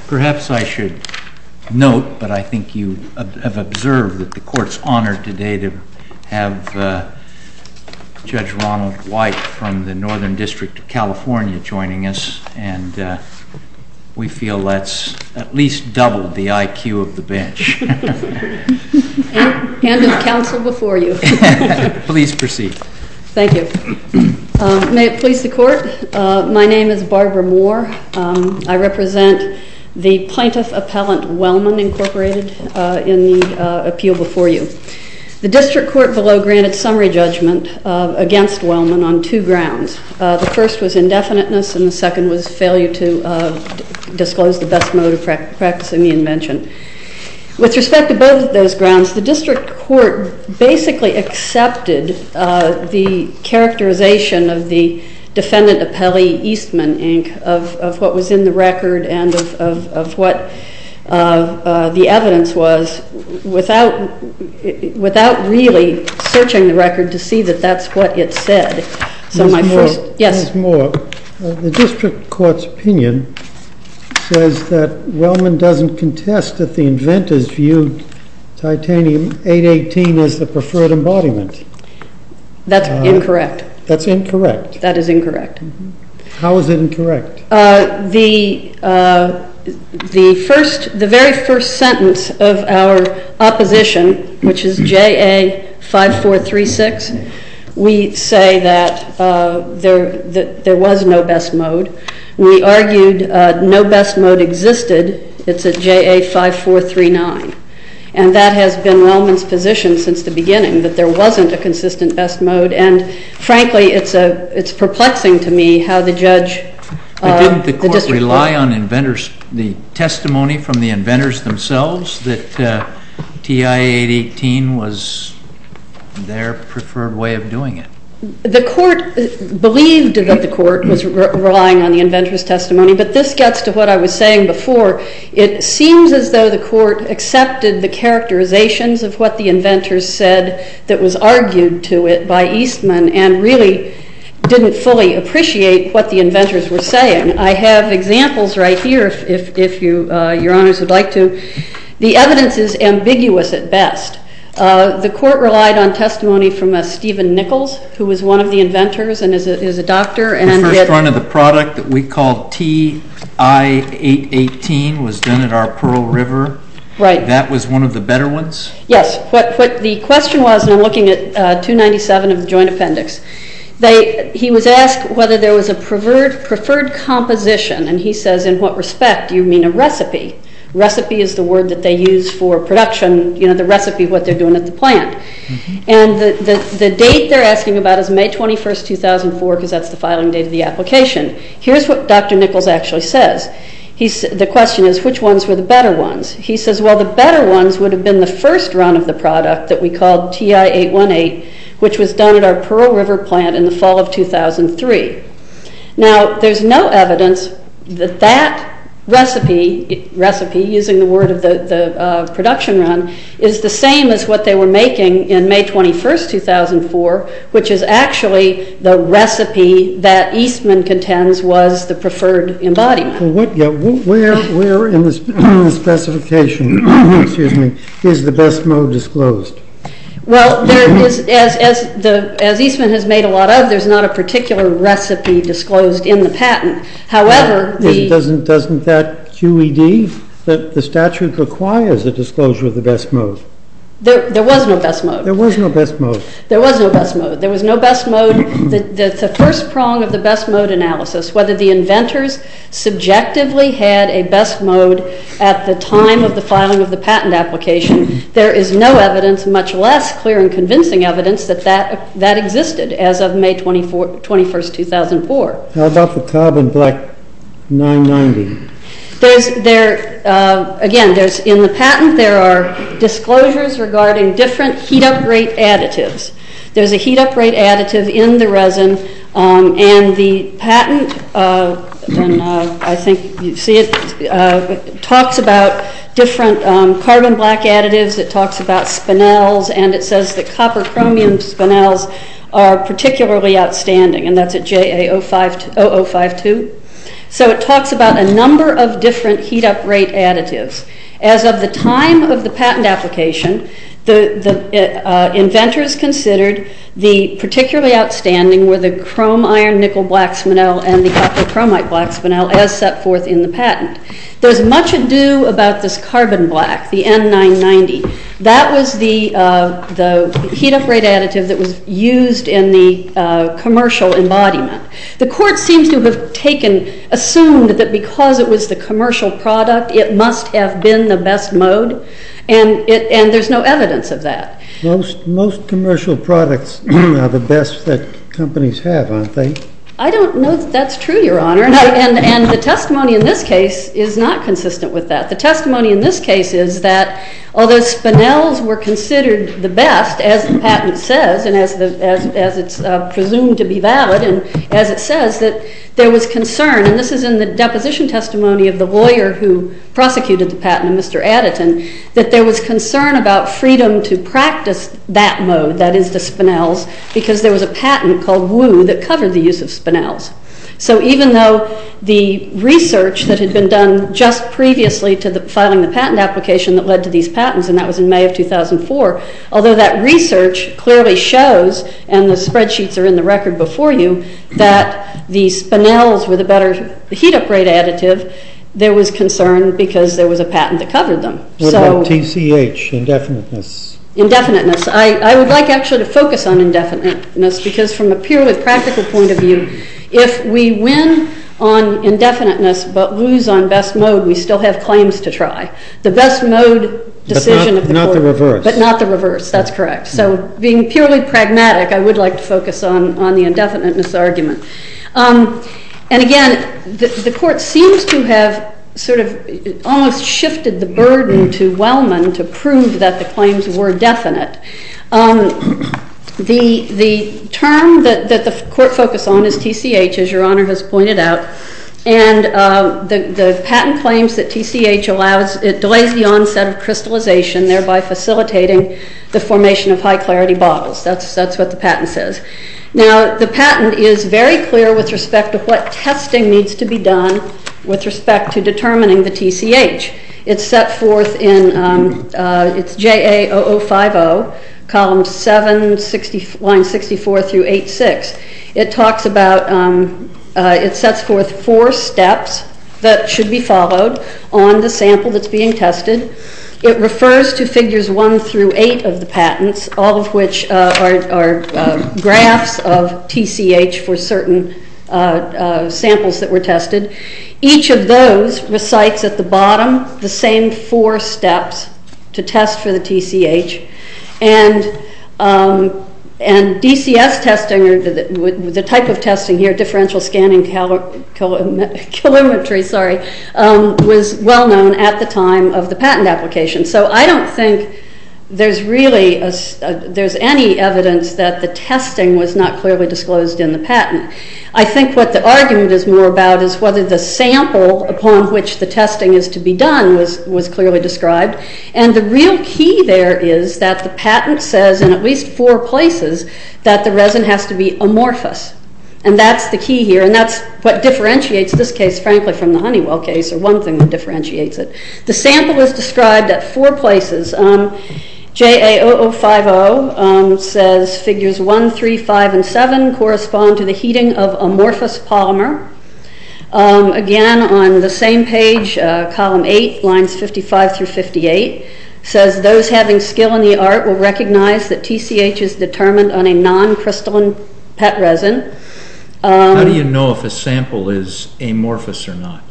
Perhaps I should note, but I think you have observed that the Court's honored today to have Judge Ronald White from the Northern District of California joining us, and we feel that's at least doubled the IQ of the bench. And of counsel before you. Please proceed. Thank you. May it please the Court, my name is Barbara Moore. I represent the Plaintiff Appellant Wellman Incorporated in the appeal before you. The District Court below granted summary judgment against Wellman on two grounds. The first was indefiniteness, and the second was failure to disclose the best mode of practicing the invention. With respect to both of those grounds, the District Court basically accepted the characterization of the defendant appellee Eastman, Inc. of what was in the record and of what the evidence was without really searching the record to see that that's what it said. So my first, yes. Ms. Moore, the District Court's opinion says that Wellman doesn't contest that the inventors viewed titanium 818 as the preferred embodiment. That's incorrect. That's incorrect. That is incorrect. Mm-hmm. How is it incorrect? The very first sentence of our opposition, which is JA 5436, we say that there was no best mode. We argued no best mode existed. It's at JA 5439. And that has been Wellman's position since the beginning, that there wasn't a consistent best mode. And frankly, it's perplexing to me how the judge... But didn't the Court rely on the testimony from the inventors themselves that TI 818 was their preferred way of doing it? The Court believed that the Court was relying on the inventor's testimony, but this gets to what I was saying before. It seems as though the Court accepted the characterizations of what the inventors said that was argued to it by Eastman and really didn't fully appreciate what the inventors were saying. I have examples right here if Your Honors would like to. The evidence is ambiguous at best. The Court relied on testimony from Stephen Nichols, who was one of the inventors and is a doctor. And the first run of the product that we called TI 818 was done at our Pearl River. Right. That was one of the better ones? Yes. What the question was, and I'm looking at 297 of the Joint Appendix, he was asked whether there was a preferred composition, and he says, in what respect? Do you mean a recipe? Recipe is the word that they use for production, the recipe of what they're doing at the plant. Mm-hmm. And the date they're asking about is May 21st, 2004, because that's the filing date of the application. Here's what Dr. Nichols actually says. The question is, which ones were the better ones? He says, well, the better ones would have been the first run of the product that we called TI 818, which was done at our Pearl River plant in the fall of 2003. Now, there's no evidence that that recipe, using the word of the production run, is the same as what they were making in May 21st, 2004, which is actually the recipe that Eastman contends was the preferred embodiment. Well, where in the specification, excuse me, is the best mode disclosed? Well, there is, as Eastman has made a lot of, there's not a particular recipe disclosed in the patent. However, doesn't that QED, the statute requires a disclosure of the best mode? There was no best mode. There was no best mode. There was no best mode. There was no best mode. The first prong of the best mode analysis, whether the inventors subjectively had a best mode at the time of the filing of the patent application, there is no evidence, much less clear and convincing evidence, that existed as of May 21st, 2004. How about the carbon black 990? There's in the patent there are disclosures regarding different heat-up rate additives. There's a heat-up rate additive in the resin, and the patent, I think you see it, talks about different carbon black additives. It talks about spinels, and it says that copper chromium spinels are particularly outstanding, and that's at JA 0052. So it talks about a number of different heat-up rate additives. As of the time of the patent application, the inventors considered the particularly outstanding were the chrome iron nickel black spinel and the copper chromite black spinel as set forth in the patent. There's much ado about this carbon black, the N990. That was the heat-up rate additive that was used in the commercial embodiment. The court seems to have assumed that because it was the commercial product, it must have been the best mode, and there's no evidence of that. Most commercial products are the best that companies have, aren't they? I don't know that that's true, Your Honor, and the testimony in this case is not consistent with that. The testimony in this case is that although spinels were considered the best, as the patent says, and as it's presumed to be valid, and as it says, that there was concern, and this is in the deposition testimony of the lawyer who prosecuted the patent, Mr. Additon, that there was concern about freedom to practice that mode, that is the spinels, because there was a patent called Wu that covered the use of spinels. So even though the research that had been done just previously to filing the patent application that led to these patents, and that was in May of 2004, although that research clearly shows, and the spreadsheets are in the record before you, that the spinels were the better heat-up rate additive, there was concern because there was a patent that covered them. What about TCH, indefiniteness? Indefiniteness. I would like actually to focus on indefiniteness because from a purely practical point of view, if we win on indefiniteness but lose on best mode, we still have claims to try. The best mode decision of the court. But not the reverse. But not the reverse, that's correct. So being purely pragmatic, I would like to focus on the indefiniteness argument. And again, the court seems to have sort of almost shifted the burden to Wellman to prove that the claims were definite. The term that the court focused on is TCH, as Your Honor has pointed out, and the patent claims that TCH it delays the onset of crystallization, thereby facilitating the formation of high-clarity bottles. That's what the patent says. Now, the patent is very clear with respect to what testing needs to be done with respect to determining the TCH. It's set forth in it's JA0050, column 7, line 64 through 86. It talks about, it sets forth 4 steps that should be followed on the sample that's being tested. It refers to figures 1 through 8 of the patents, all of which are graphs of TCH for certain samples that were tested. Each of those recites at the bottom the same 4 steps to test for the TCH. And DCS testing, or the type of testing here, differential scanning calorimetry, was well known at the time of the patent application. So I don't think there's really there's any evidence that the testing was not clearly disclosed in the patent. I think what the argument is more about is whether the sample upon which the testing is to be done was clearly described. And the real key there is that the patent says in at least 4 places that the resin has to be amorphous. And that's the key here, and that's what differentiates this case, frankly, from the Honeywell case, or one thing that differentiates it. The sample is described at 4 places. JA0050 says figures 1, 3, 5, and 7 correspond to the heating of amorphous polymer. Again, on the same page, column 8, lines 55 through 58, says those having skill in the art will recognize that TCH is determined on a non-crystalline PET resin. How do you know if a sample is amorphous or not?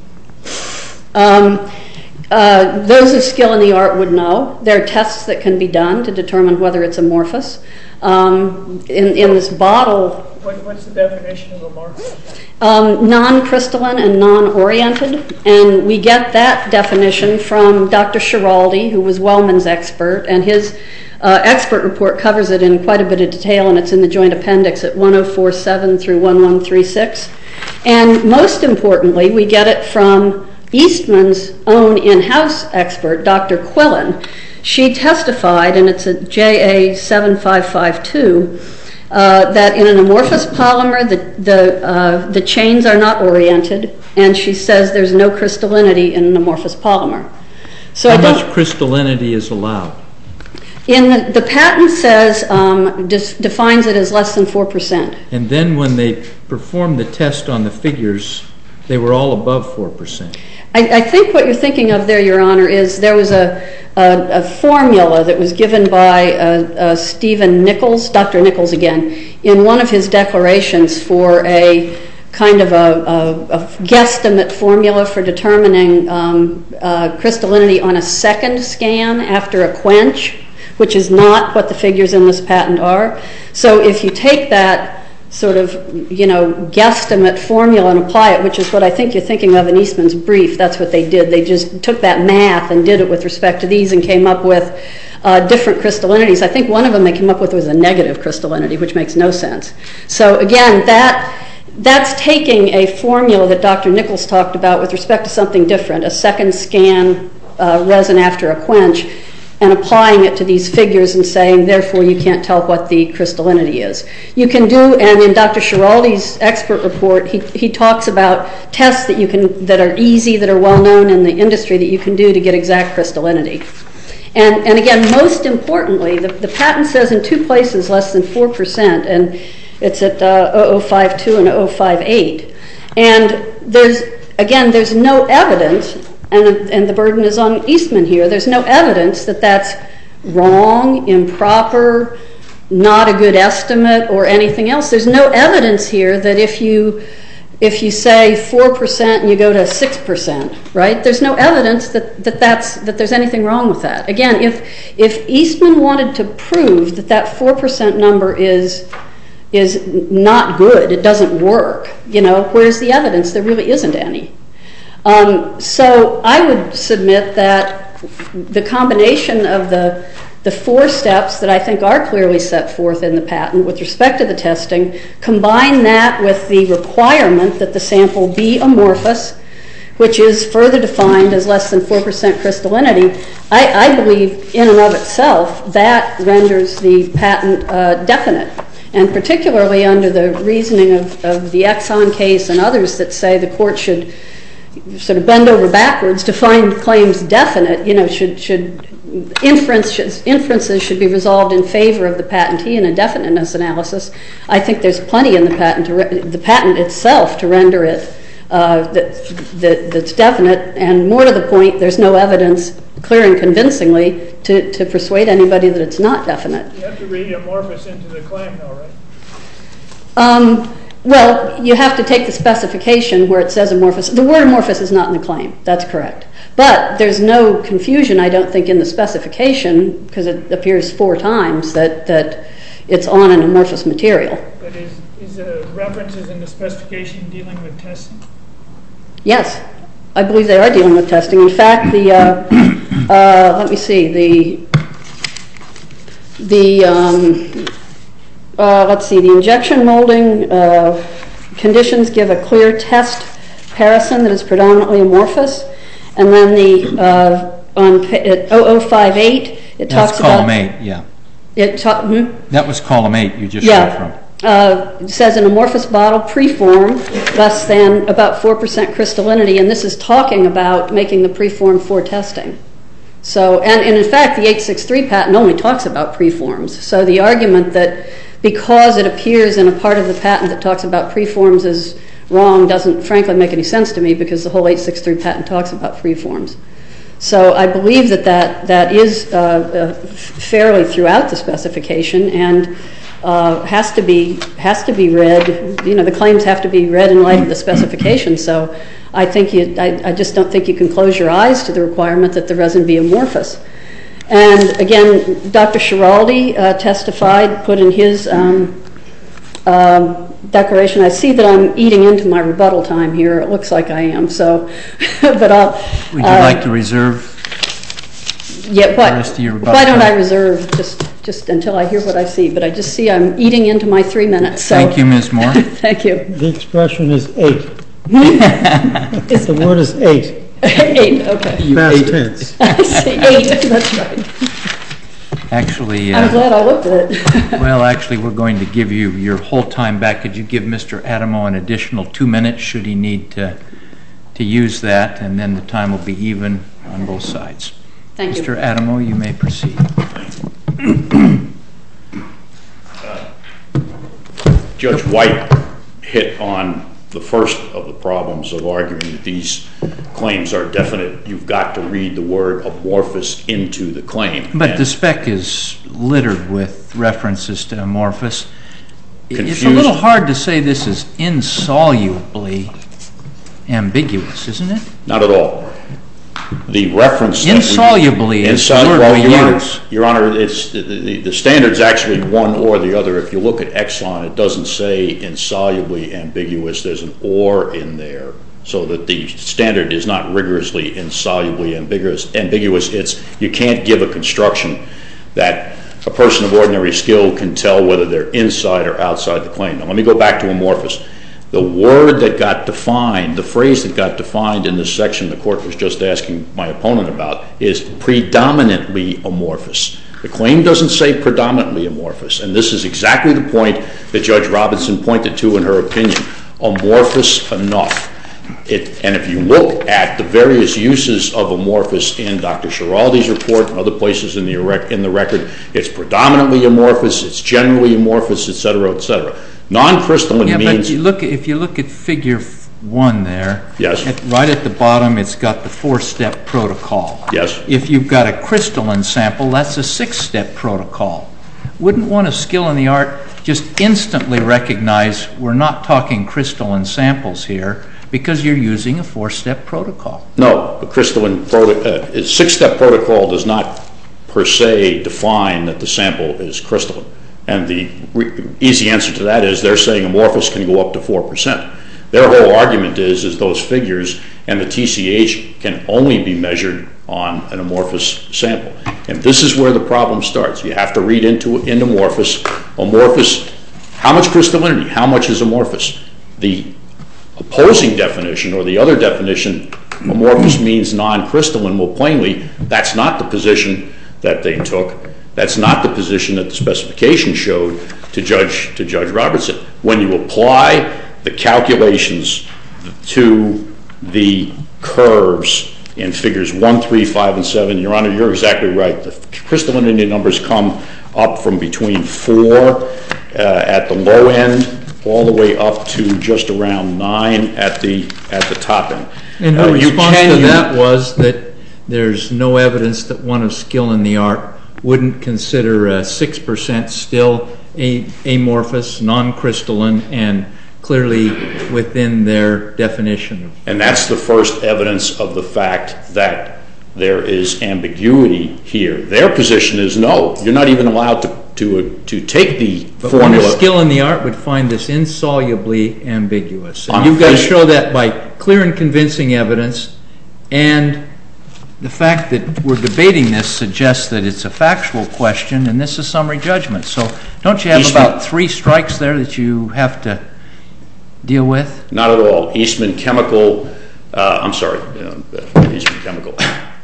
Those of skill in the art would know. There are tests that can be done to determine whether it's amorphous. In this bottle... What's the definition of amorphous? Non-crystalline and non-oriented. And we get that definition from Dr. Schiraldi, who was Wellman's expert, and his expert report covers it in quite a bit of detail, and it's in the joint appendix at 1047 through 1136. And most importantly, we get it from Eastman's own in-house expert, Dr. Quillen. She testified, and it's at JA7552, that in an amorphous polymer, the chains are not oriented, and she says there's no crystallinity in an amorphous polymer. So how much crystallinity is allowed? In the patent says, defines it as less than 4%. And then when they performed the test on the figures, they were all above 4%. I think what you're thinking of there, Your Honor, is there was a formula that was given by Stephen Nichols, Dr. Nichols again, in one of his declarations for a kind of a guesstimate formula for determining crystallinity on a second scan after a quench, which is not what the figures in this patent are. So if you take that sort of, guesstimate formula and apply it, which is what I think you're thinking of in Eastman's brief. That's what they did. They just took that math and did it with respect to these and came up with different crystallinities. I think one of them they came up with was a negative crystallinity, which makes no sense. So again, that's taking a formula that Dr. Nichols talked about with respect to something different, a second scan resin after a quench, and applying it to these figures and saying, therefore, you can't tell what the crystallinity is. You can do, and in Dr. Schiraldi's expert report, he talks about tests that are easy, that are well known in the industry that you can do to get exact crystallinity. And again, most importantly, the patent says in two places less than 4%, and it's at 0052 and 0058. And there's no evidence. And the burden is on Eastman here. There's no evidence that that's wrong, improper, not a good estimate, or anything else. There's no evidence here that if you say 4% and you go to 6%, right? There's no evidence that there's anything wrong with that. Again, if Eastman wanted to prove that 4% number is not good, it doesn't work, where's the evidence? There really isn't any. So I would submit that the combination of the four steps that I think are clearly set forth in the patent with respect to the testing, combine that with the requirement that the sample be amorphous, which is further defined as less than 4% crystallinity, I believe in and of itself that renders the patent definite. And particularly under the reasoning of the Exxon case and others that say the court should sort of bend over backwards to find claims definite, inferences should be resolved in favor of the patentee in a definiteness analysis. I think there's plenty in the patent itself to render it that's definite, and more to the point, there's no evidence clear and convincingly to persuade anybody that it's not definite. You have to read amorphous into the claim, though, right? Well, you have to take the specification where it says amorphous. The word amorphous is not in the claim. That's correct. But there's no confusion, I don't think, in the specification, because it appears 4 times, that it's on an amorphous material. But is the references in the specification dealing with testing? Yes. I believe they are dealing with testing. In fact, let me see, the injection molding conditions give a clear test parison that is predominantly amorphous. And then on 0058, it talks about... That's column 8, yeah. That was column 8 you just read from. It says an amorphous bottle preform less than about 4% crystallinity, and this is talking about making the preform for testing. So, and in fact, the 863 patent only talks about preforms. So the argument that because it appears in a part of the patent that talks about preforms is wrong doesn't frankly make any sense to me, because the whole 863 patent talks about preforms. So I believe that is fairly throughout the specification, and has to be read. The claims have to be read in light of the specification. So I just don't think you can close your eyes to the requirement that the resin be amorphous. And again, Dr. Schiraldi testified, put in his declaration. I see that I'm eating into my rebuttal time here. It looks like I am. So, but I'll. Would you like to reserve the rest of your rebuttal why don't time? I reserve just until I hear what I see? But I just see I'm eating into my 3 minutes. So. Thank you, Ms. Moore. Thank you. The expression is 8. The word is 8. 8, okay. Past tense. I see, 8, that's right. Actually, I'm glad I looked at it. well, actually, we're going to give you your whole time back. Could you give Mr. Adamo an additional 2 minutes should he need to use that, and then the time will be even on both sides. Thank you. Mr. Adamo, you may proceed. Judge White hit on the first of the problems of arguing that these claims are definite. You've got to read the word amorphous into the claim. But the spec is littered with references to amorphous. Confused. It's a little hard to say this is insolubly ambiguous, isn't it? Not at all. The reference that insolubly is the word we use. Your Honor, it's the standard's actually one or the other. If you look at Exxon, it doesn't say insolubly ambiguous. There's an or in there, so that the standard is not rigorously insolubly ambiguous. It's you can't give a construction that a person of ordinary skill can tell whether they're inside or outside the claim. Now let me go back to amorphous. The word that got defined, the phrase that got defined in this section the court was just asking my opponent about, is predominantly amorphous. The claim doesn't say predominantly amorphous, and this is exactly the point that Judge Robinson pointed to in her opinion. Amorphous enough. And if you look at the various uses of amorphous in Dr. Schiraldi's report and other places in the record, it's predominantly amorphous, it's generally amorphous, et cetera, et cetera. Non-crystalline means... Yeah, but if you look at figure 1 there, yes. Right at the bottom it's got the 4-step protocol. Yes. If you've got a crystalline sample, that's a 6-step protocol. Wouldn't one of skill in the art just instantly recognize we're not talking crystalline samples here because you're using a 4-step protocol? No, the crystalline 6-step protocol does not per se define that the sample is crystalline. And the easy answer to that is they're saying amorphous can go up to 4%. Their whole argument is those figures and the TCH can only be measured on an amorphous sample. And this is where the problem starts. You have to read into amorphous. Amorphous, how much crystallinity? How much is amorphous? The opposing definition or the other definition, amorphous means non-crystalline. Well, plainly, that's not the position that they took. That's not the position that the specification showed to Judge Robertson. When you apply the calculations to the curves in figures 1, 3, 5, and 7, Your Honor, you're exactly right. The crystallinity numbers come up from between 4 at the low end all the way up to just around 9 at the top end. And her response to that was that there's no evidence that one of skill in the art wouldn't consider 6% still amorphous, non-crystalline, and clearly within their definition. And that's the first evidence of the fact that there is ambiguity here. Their position is no, you're not even allowed to take the formula. One of skill in the art would find this insolubly ambiguous. And you've got to show that by clear and convincing evidence, and the fact that we're debating this suggests that it's a factual question, and this is summary judgment. So don't you have about 3 strikes there that you have to deal with? Not at all. Eastman Chemical, Eastman Chemical.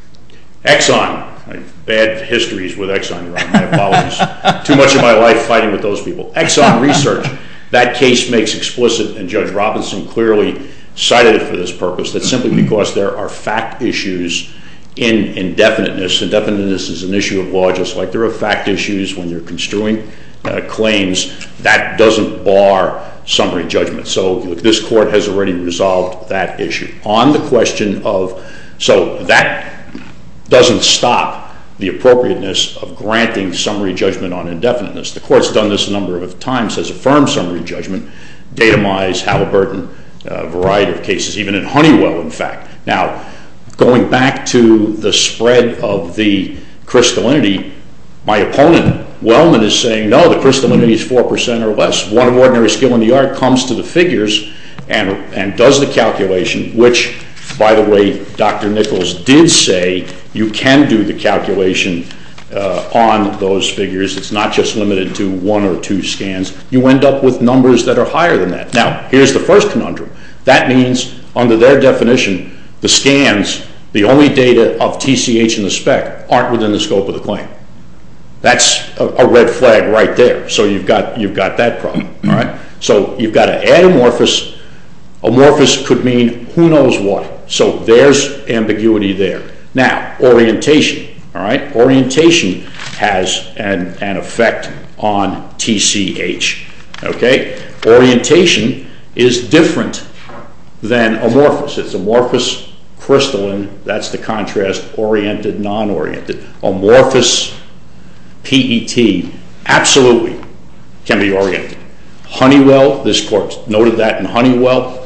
Exxon. Bad histories with Exxon, Your Honor. My apologies. Too much of my life fighting with those people. Exxon Research. That case makes explicit, and Judge Robinson clearly cited it for this purpose, that simply because there are fact issues in indefiniteness. Indefiniteness is an issue of law, just like there are fact issues when you're construing claims. That doesn't bar summary judgment. So this court has already resolved that issue. On the question of, so that doesn't stop the appropriateness of granting summary judgment on indefiniteness. The court's done this a number of times, has affirmed summary judgment, Datamize, Halliburton, a variety of cases, even in Honeywell, in fact. Now, going back to the spread of the crystallinity, my opponent, Wellman, is saying, no, the crystallinity is 4% or less. One of ordinary skill in the art comes to the figures and does the calculation, which, by the way, Dr. Nichols did say you can do the calculation on those figures. It's not just limited to 1 or 2 scans. You end up with numbers that are higher than that. Now, here's the first conundrum. That means, under their definition, the scans, the only data of TCH in the spec, aren't within the scope of the claim. That's a red flag right there. So you've got that problem, all right? So you've got to add amorphous. Amorphous could mean who knows what. So there's ambiguity there. Now, orientation, all right? Orientation has an effect on TCH, okay? Orientation is different than amorphous. It's amorphous crystalline, that's the contrast, oriented, non-oriented. Amorphous PET absolutely can be oriented. Honeywell, this court noted that in Honeywell.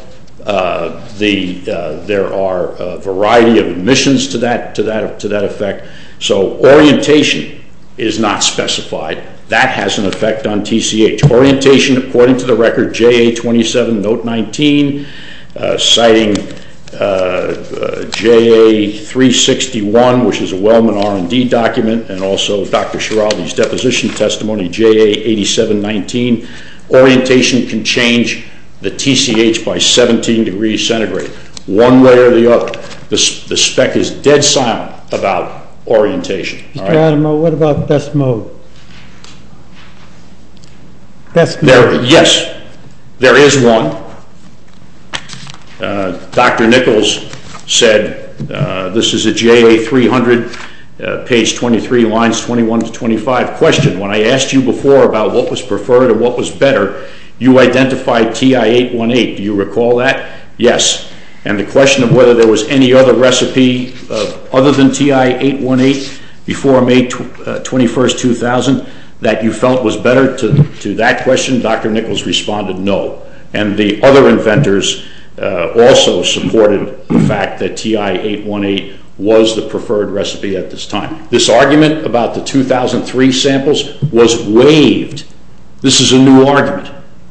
There are a variety of admissions to that effect. So orientation is not specified. That has an effect on TCH. Orientation, according to the record, JA 27, note 19, citing JA 361, which is a Wellman R&D document, and also Dr. Schiraldi's deposition testimony, JA 8719. Orientation can change the TCH by 17 degrees centigrade, one way or the other. The spec is dead silent about orientation. Mr. Adamo, what about best mode? Best mode. Yes, there is one. Dr. Nichols said, this is a JA 300, page 23, lines 21 to 25. Question, when I asked you before about what was preferred and what was better, you identified TI-818. Do you recall that? Yes. And the question of whether there was any other recipe other than TI-818 before May 21st, 2000 that you felt was better, to that question, Dr. Nichols responded no. And the other inventors also supported the fact that TI-818 was the preferred recipe at this time. This argument about the 2003 samples was waived. This is a new argument.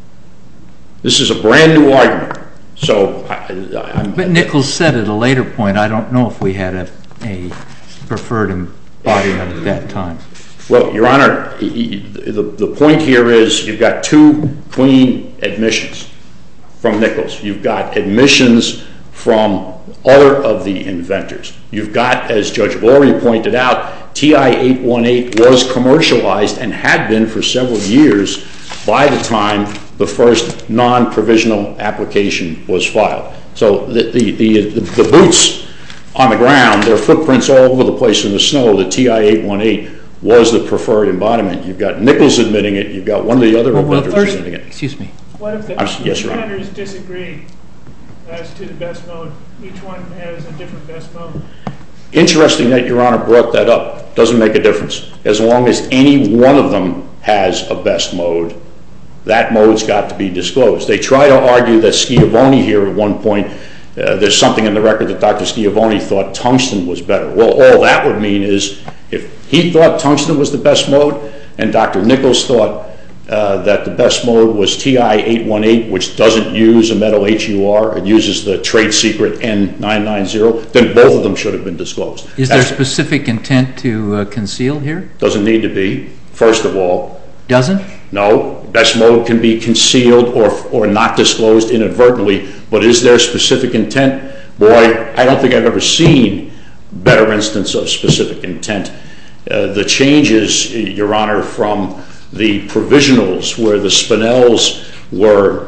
This is a brand new argument. So, but Nichols said at a later point, I don't know if we had a preferred embodiment at that time. Well, Your Honor, the point here is you've got two clean admissions from Nichols. You've got admissions from other of the inventors. You've got, as Judge Laurie pointed out, TI-818 was commercialized and had been for several years by the time the first non-provisional application was filed. So the boots on the ground, their footprints all over the place in the snow, the TI-818 was the preferred embodiment. You've got Nichols admitting it. You've got one of the other inventors admitting it. Excuse me. What if the yes, Your Honor. inventors disagree as to the best mode? Each one has a different best mode. Interesting that Your Honor brought that up. Doesn't make a difference. As long as any one of them has a best mode, that mode's got to be disclosed. They try to argue that Schiavone here at one point, there's something in the record that Dr. Schiavone thought tungsten was better. Well, all that would mean is if he thought tungsten was the best mode and Dr. Nichols thought that the best mode was TI-818, which doesn't use a metal HUR, it uses the trade secret N990, then both of them should have been disclosed. Is there specific intent to conceal here? Doesn't need to be, first of all. Doesn't? No. Best mode can be concealed or not disclosed inadvertently, but is there specific intent? Boy, I don't think I've ever seen better instance of specific intent. The changes, Your Honor, from the provisionals where the spinels were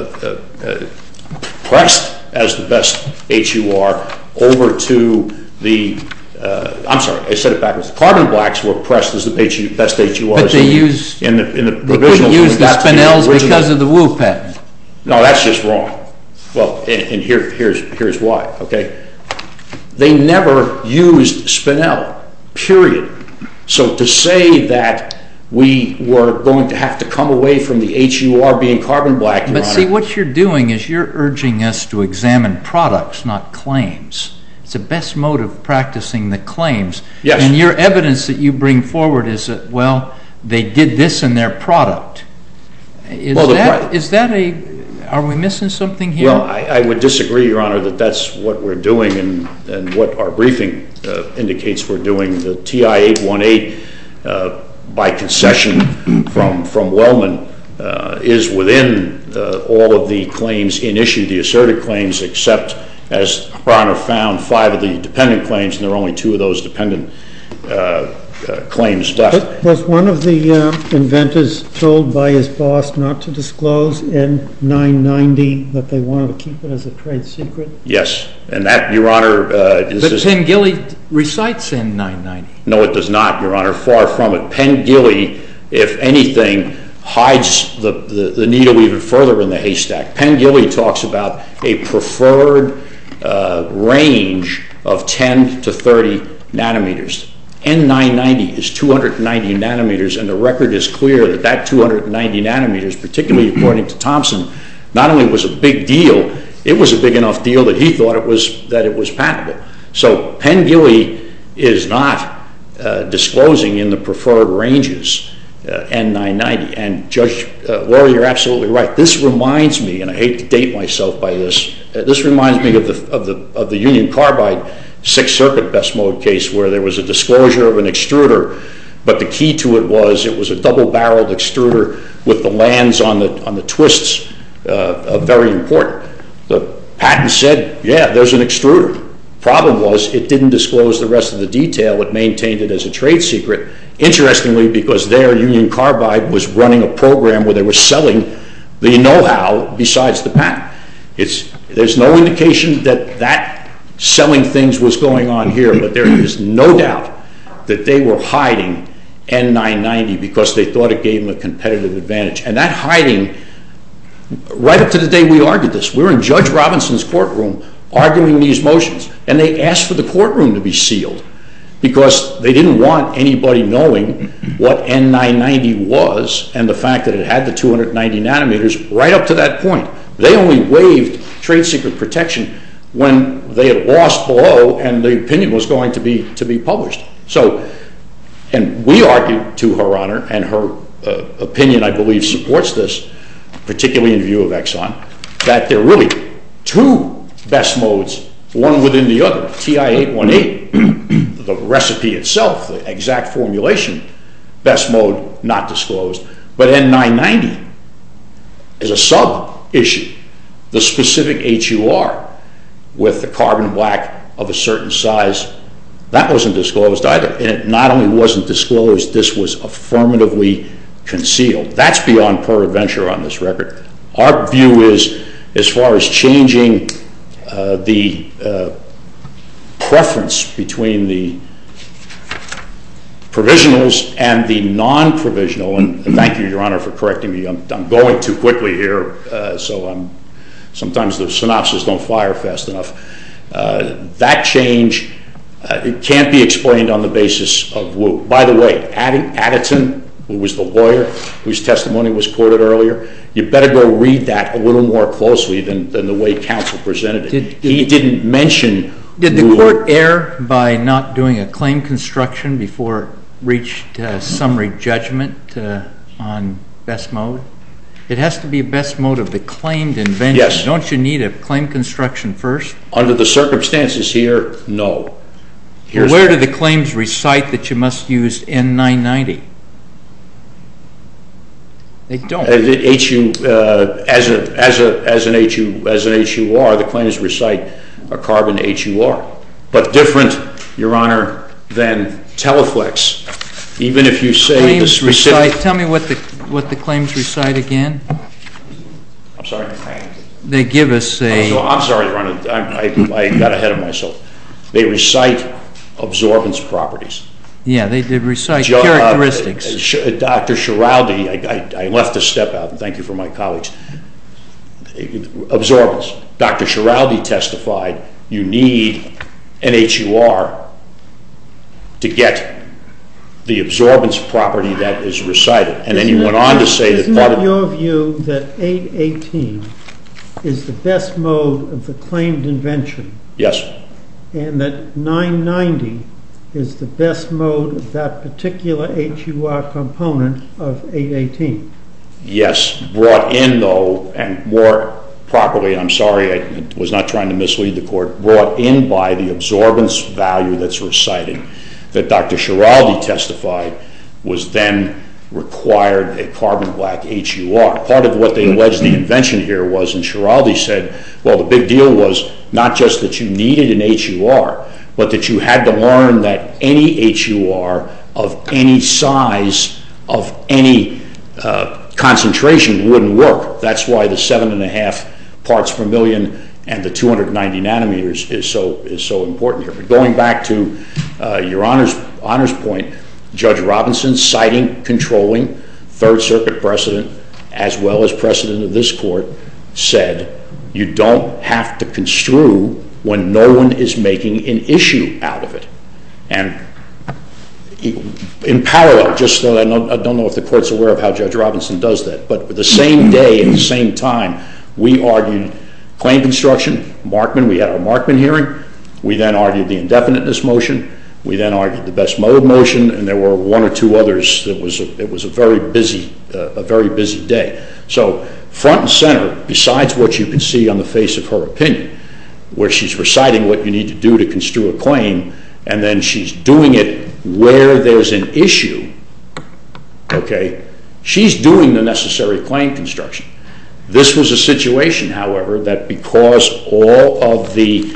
pressed as the best HUR over to the, I'm sorry, I said it backwards. The carbon blacks were pressed as the best HURs. But they used, in the provisionals. They couldn't use the spinels because of the Wu patent. No, that's just wrong. Well, and here's why, okay? They never used spinel, period. So to say that we were going to have to come away from the HUR being carbon black, Your Honor. But see, what you're doing is you're urging us to examine products, not claims. It's the best mode of practicing the claims. Yes. And your evidence that you bring forward is that, well, they did this in their product. Are we missing something here? Well, I would disagree, Your Honor, that that's what we're doing and what our briefing indicates we're doing. The TI-818, by concession from Wellman, is within all of the claims in issue, the asserted claims, except, as Your Honor found, 5 of the dependent claims, and there are only 2 of those dependent claims left. Was one of the inventors told by his boss not to disclose N990, that they wanted to keep it as a trade secret? Yes, and that, Your Honor, is... But Pengilly recites N990. No, it does not, Your Honor, far from it. Pengilly, if anything, hides the needle even further in the haystack. Pengilly talks about a preferred range of 10 to 30 nanometers. N990 is 290 nanometers, and the record is clear that that 290 nanometers, particularly according to Thompson, not only was a big deal, it was a big enough deal that he thought it was patentable. So Pengilly is not disclosing in the preferred ranges N990. And Judge Laurie, you're absolutely right. This reminds me, and I hate to date myself by this, this reminds me of the Union Carbide Sixth Circuit best mode case where there was a disclosure of an extruder, but the key to it was a double-barreled extruder with the lands on the twists very important. The patent said, yeah, there's an extruder. Problem was, it didn't disclose the rest of the detail. It maintained it as a trade secret. Interestingly, because there, Union Carbide was running a program where they were selling the know-how besides the patent. There's no indication that selling things was going on here, but there is no doubt that they were hiding N990 because they thought it gave them a competitive advantage. And that hiding, right up to the day we argued this, we were in Judge Robinson's courtroom arguing these motions, and they asked for the courtroom to be sealed because they didn't want anybody knowing what N990 was and the fact that it had the 290 nanometers right up to that point. They only waived trade secret protection when they had lost below and the opinion was going to be published. So, and we argued to Her Honor, and her opinion, I believe, supports this, particularly in view of Exxon, that there are really two best modes, one within the other. TI-818, the recipe itself, the exact formulation, best mode not disclosed, but N990 is a sub-issue, the specific HUR with the carbon black of a certain size, that wasn't disclosed either. And it not only wasn't disclosed, this was affirmatively concealed. That's beyond peradventure on this record. Our view is, as far as changing the preference between the provisionals and the non-provisional, and thank you, Your Honor, for correcting me. I'm going too quickly here, so sometimes the synopses don't fire fast enough. That change, it can't be explained on the basis of Wu. By the way, Addison, who was the lawyer whose testimony was quoted earlier, you better go read that a little more closely than the way counsel presented it. He didn't mention Did the court err by not doing a claim construction before it reached summary judgment on best mode? It has to be a best mode of the claimed invention. Yes. Don't you need a claim construction first? Under the circumstances here, no. Where do the claims recite that you must use N990? They don't. As an HUR, the claims recite a carbon HUR, but different, Your Honor, than Teleflex. Even if you say the specific. Tell me what the claims recite again. I'm sorry. They give us a. I'm sorry, Your Honor. I got ahead of myself. They recite absorbance properties. Yeah, they did recite characteristics. Dr. Schiraldi, I left a step out, and thank you for my colleagues. Absorbance. Dr. Schiraldi testified you need an HUR to get the absorbance property that is recited. And then he went on to say that part of... Isn't it your view that 818 is the best mode of the claimed invention? Yes. And that 990 is the best mode of that particular HUR component of 818? Yes. Brought in, though, and more properly, and I'm sorry, I was not trying to mislead the court, brought in by the absorbance value that's recited, that Dr. Schiraldi testified was then required a carbon black HUR. Part of what they alleged the invention here was, and Schiraldi said, well, the big deal was not just that you needed an HUR, but that you had to learn that any HUR of any size, of any concentration wouldn't work. That's why the 7.5 parts per million and the 290 nanometers is so important here. But going back to your Honor's point, Judge Robinson, citing controlling Third Circuit precedent as well as precedent of this court, said you don't have to construe when no one is making an issue out of it. And in parallel, just so I don't know if the court's aware of how Judge Robinson does that, but the same day and the same time, we argued claim construction, Markman. We had our Markman hearing. We then argued the indefiniteness motion. We then argued the best mode motion, and there were one or two others. It was a very busy day. So front and center, besides what you can see on the face of her opinion, where she's reciting what you need to do to construe a claim, and then she's doing it where there's an issue, okay, she's doing the necessary claim construction. This was a situation, however, that because all of the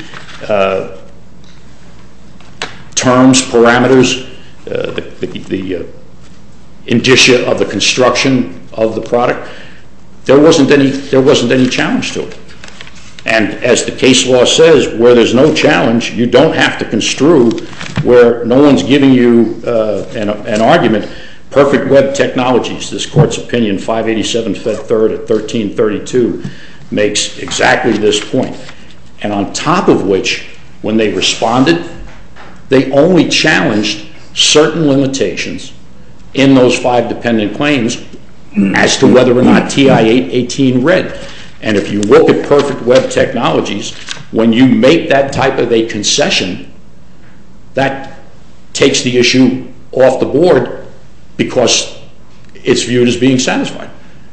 terms, parameters, the indicia of the construction of the product, there wasn't any challenge to it. And as the case law says, where there's no challenge, you don't have to construe where no one's giving you an argument. Perfect Web Technologies, this court's opinion, 587 Fed 3rd at 1332, makes exactly this point. And on top of which, when they responded, they only challenged certain limitations in those 5 dependent claims as to whether or not TI 818 read. And if you look at Perfect Web Technologies, when you make that type of a concession, that takes the issue off the board because it's viewed as being satisfied.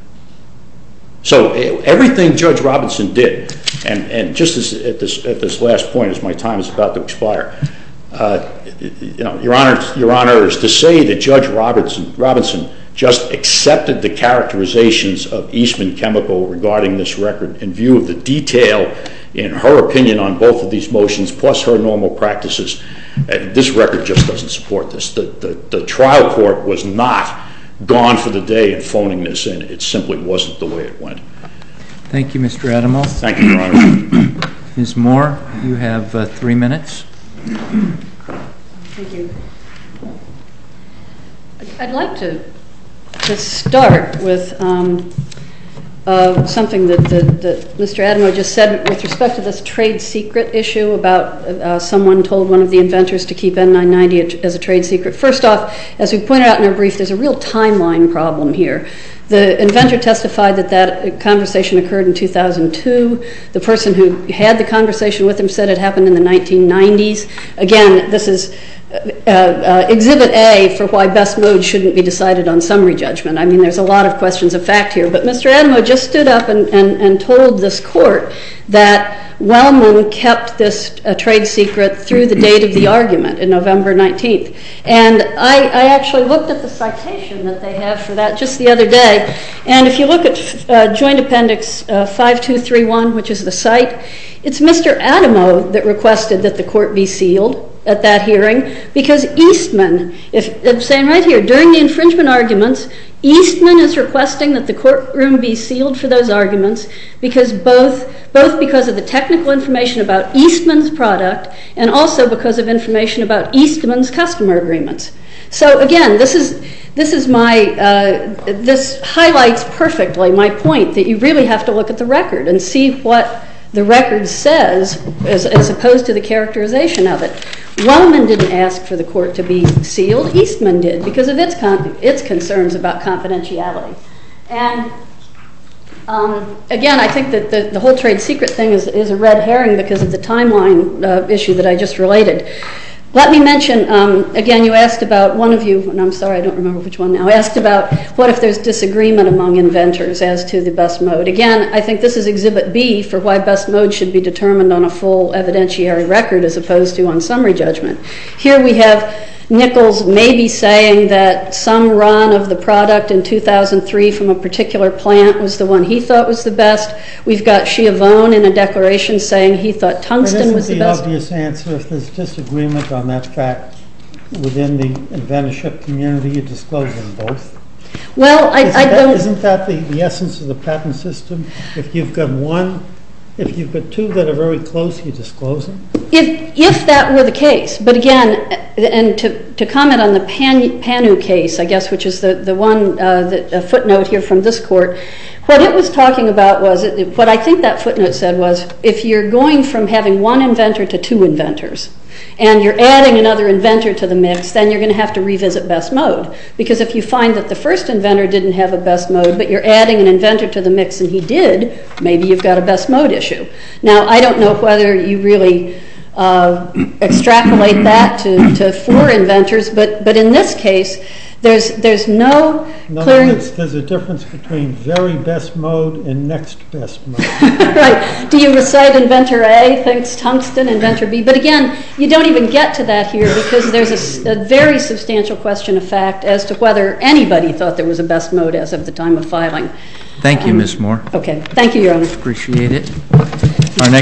So everything Judge Robinson did, and just at this last point as my time is about to expire, Your Honor, is to say that Judge Robinson just accepted the characterizations of Eastman Chemical regarding this record in view of the detail in her opinion on both of these motions, plus her normal practices. This record just doesn't support this. The trial court was not gone for the day in phoning this in. It simply wasn't the way it went. Thank you, Mr. Adamo. Thank you, Your Honor. Ms. Moore, you have 3 minutes. Thank you. I'd like to start with something that Mr. Adamo just said with respect to this trade secret issue about someone told one of the inventors to keep N990 as a trade secret. First off, as we pointed out in our brief, there's a real timeline problem here. The inventor testified that conversation occurred in 2002. The person who had the conversation with him said it happened in the 1990s. Again, this is Exhibit A for why best mode shouldn't be decided on summary judgment. I mean, there's a lot of questions of fact here. But Mr. Adamo just stood up and told this court that Wellman kept this trade secret through the date of the argument in November 19th. And I actually looked at the citation that they have for that just the other day. And if you look at Joint Appendix 5231, which is the site, it's Mr. Adamo that requested that the court be sealed at that hearing, because Eastman, I'm saying right here, during the infringement arguments, Eastman is requesting that the courtroom be sealed for those arguments because both because of the technical information about Eastman's product and also because of information about Eastman's customer agreements. So again, this highlights perfectly my point that you really have to look at the record and see what the record says as opposed to the characterization of it. Wellman didn't ask for the court to be sealed. Eastman did because of its concerns about confidentiality. And again, I think that the whole trade secret thing is a red herring because of the timeline issue that I just related. Let me mention, again, you asked about, one of you, and I'm sorry, I don't remember which one now, asked about what if there's disagreement among inventors as to the best mode. Again, I think this is Exhibit B for why best mode should be determined on a full evidentiary record as opposed to on summary judgment. Here we have Nichols maybe saying that some run of the product in 2003 from a particular plant was the one he thought was the best. We've got Schiavone in a declaration saying he thought tungsten was the best. But isn't the obvious answer, if there's disagreement on that fact, within the inventorship community, you disclose them both? Well, I don't... Isn't that the essence of the patent system? If you've got two that are very close, you disclose them? If that were the case, but again, and to comment on the Panu case, I guess, which is the one, a footnote here from this court, what it was talking about was, what I think that footnote said was, if you're going from having one inventor to two inventors, and you're adding another inventor to the mix, then you're going to have to revisit best mode. Because if you find that the first inventor didn't have a best mode, but you're adding an inventor to the mix and he did, maybe you've got a best mode issue. Now, I don't know whether you really extrapolate that to four inventors, but in this case, there's no clear... There's a difference between very best mode and next best mode. Right. Do you recite inventor A thinks tungsten, inventor B? But again, you don't even get to that here because there's a very substantial question of fact as to whether anybody thought there was a best mode as of the time of filing. Thank you, Ms. Moore. Okay. Thank you, Your Honor. Appreciate it. Our next